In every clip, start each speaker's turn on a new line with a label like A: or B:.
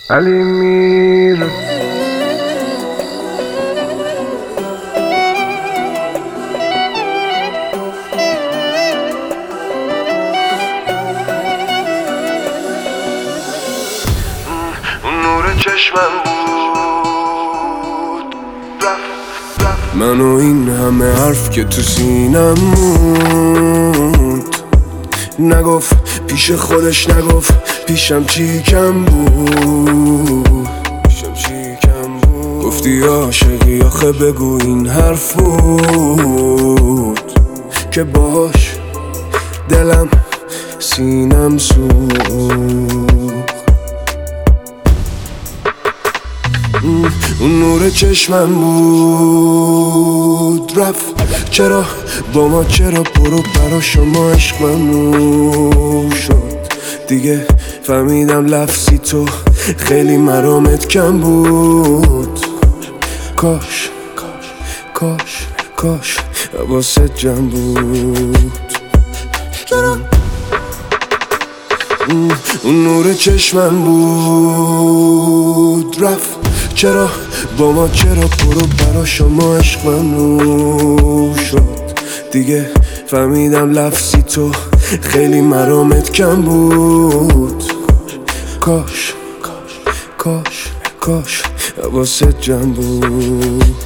A: علی میر اون نور چشمم بود رفت من و این همه حرف که تو سینم موند نگفت پیش خودش نگفت پیشم چی کم بود گفتی عاشقی آخه بگو این حرف بود که باش دلم سینم سوخت اون نور چشمم بود رفت چرا با ما چرا برو برا شما عشق ممنوع شد دیگه فهمیدم لفظی تو خیلی مرامت کم بود کاش کاش کاش حواست جمع بود اون نور چشمم بود رفت چرا با ما چرا برو برا شما عشق ممنوع شد دیگه فهمیدم لفظی تو خیلی مرامت کم بود کاش کاش کاش حواست جمع بود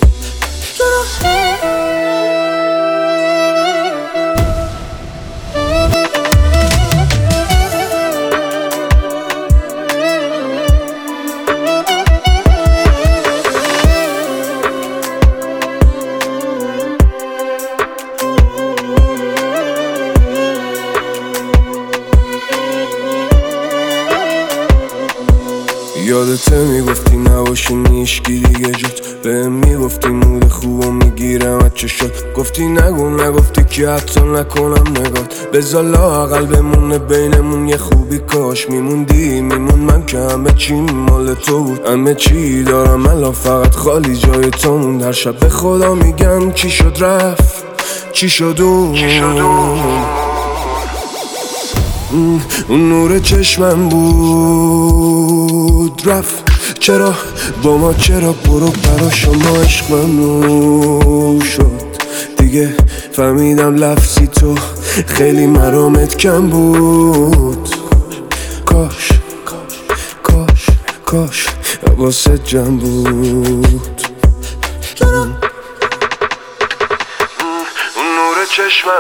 A: یادته میگفتی نباشی نیشکی دیگه جد بهم میگفتی مود خوبو میگیرم از چه شد گفتی نگفتی که حتی نکنم نگات بذار لااقل بمونه بینمون یه خوبی کاش میموندی من که همه چی مال تو بود همه چی دارم الان فقط خالی جای تو موند هر شب به خدا میگم چی شد رفت چی شد اون نور چشمم بود رفت چرا با ما چرا برو برا شما عشق ممنوع شد دیگه فهمیدم لفظی تو خیلی مرامت کم بود کاش کاش کاش حواست جمع بود اون نور چشمم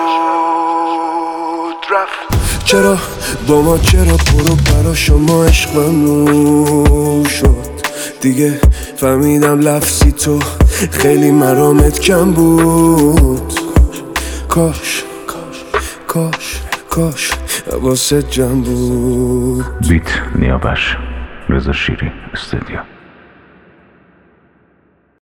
A: بود رفت چرا با ما چرا برو برا شما عشق ممنوع شد دیگه فهمیدم لفظی تو خیلی مرامت کم بود کاش کاش کاش حواست جمع بود
B: بیت نیابش رضا شیری استودیو